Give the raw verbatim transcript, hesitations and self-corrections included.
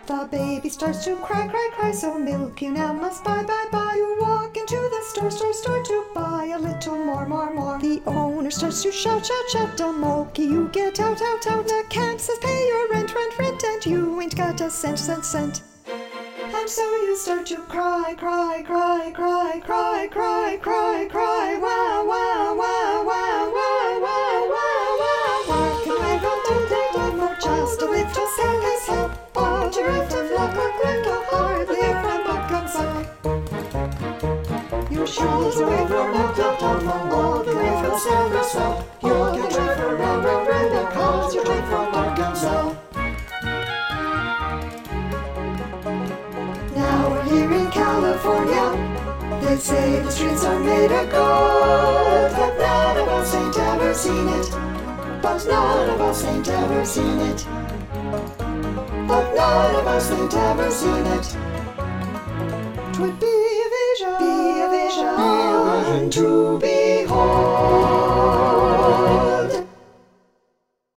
The baby starts to cry, cry, cry, so milk you now must buy, buy, buy. You walk into the store, store, store to buy a little more, more, more. The owner starts to shout, shout, shout, a monkey, you get out, out, out. The cat says pay your rent, rent, rent, and you ain't got a cent, cent, cent. And so you start to cry, cry, cry, cry, cry, cry, cry, cry, wow, wow, wow, wow, wow, wow, wow, wow. What can I do for just a little selfish help? But your gift of luck or quicker, hardly a friend but comes up. Your shoes away from up, down, down, from all the way from selfish help. You'll get driven round, round, round, because you're driven from Arkansas. Now we're here in California. They say the streets are made of gold, but none of us ain't ever seen it. But none of us ain't ever seen it. But none of us ain't ever seen it. 'Twould be a vision, be a vision, be a vision to behold.